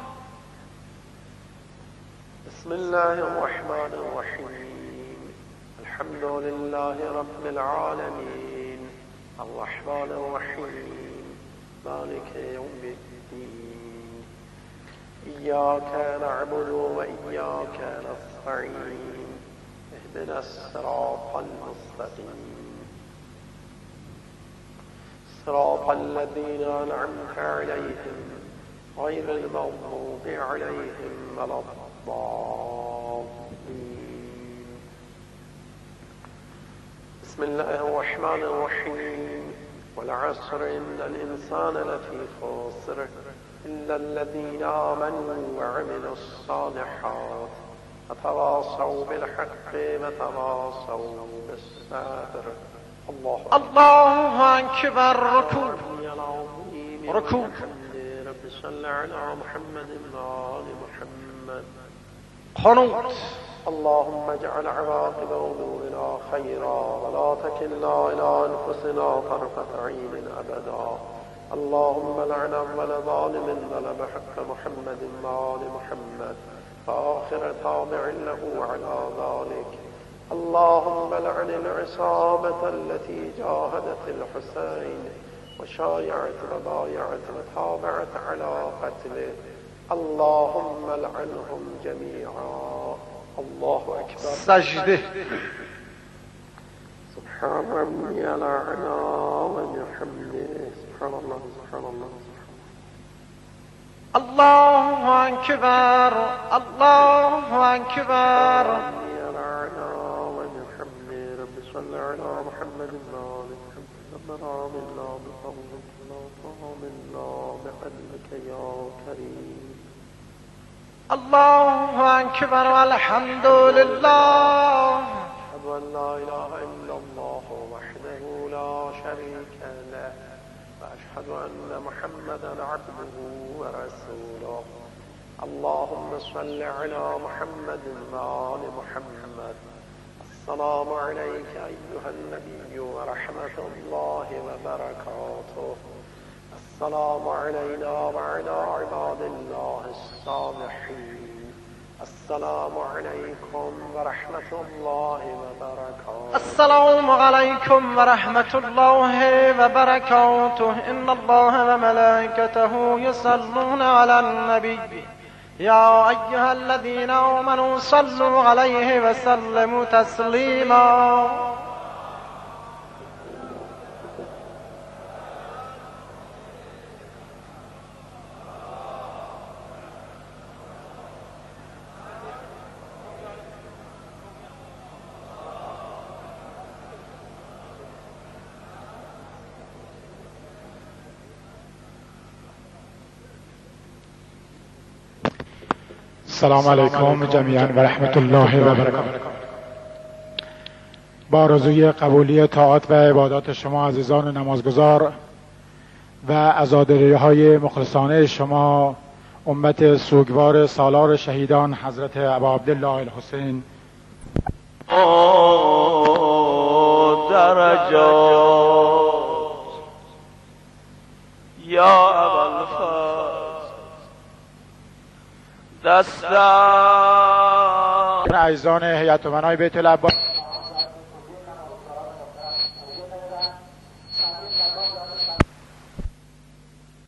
بسم الله الرحمن الرحيم الحمد لله رب العالمين الرحمن الرحيم مالك يوم الدين إياك نعبد وإياك نستعين اهدنا الصراط المستقيم صراط الذين أنعمت عليهم غير المغضوب عليهم ولا الضالين. بسم الله الرحمن الرحيم والعصر إن الإنسان لفي خسر إلا الذين آمنوا وعملوا الصالحات وتواصوا بالحق وتواصوا بالصبر. الله الله أكبر. ركوع ركوع. رب صل على محمد وآل محمد. قنوت. اللهم اجعل عواقب أمورنا خيرا ولا تكلنا إلى أنفسنا طرفة عين أبدا. اللهم لعن أول ظالم ظلم حق محمد وآل محمد فآخر تابع له على ذلك. اللهم لعن العصابة التي جاهدت الحسين وشايعت وبايعت وتابعت على قتله. اللهم لعنهم جميعا. الله أكبر. سجده. سبحان ربي الأعلى وبحمده. سبحان الله سبحان الله. الله أكبر الله أكبر. ربي الأعلى وبحمده. رب صل على محمد وآل محمد. ربنا آمنا بفضلك لا تآمنا بقدرك يا كريم. الله أكبر والحمد لله. أشهد أن لا إله إلا الله وحده لا شريك له وأشهد أن محمدا عبده ورسوله. اللهم صل على محمد وآل محمد. السلام عليك أيها النبي ورحمة الله وبركاته. السلام علينا وعلى عباد الله الصالحين. السلام عليكم ورحمة الله وبركاته. السلام عليكم ورحمة الله وبركاته. إن الله وملائكته يصلون على النبي يا أيها الذين آمنوا صلوا عليه وسلموا تسليما. السلام علیکم جمیعا و رحمت الله و برکاته. با آرزوی قبولی طاعات و عبادات شما عزیزان نمازگزار و عزاداری‌های مخلصانه شما امت سوگوار سالار شهیدان حضرت ابا عبدالله الحسین درجات یا ابوالفضل دستم عزیزان هیئت امنای بیت العباس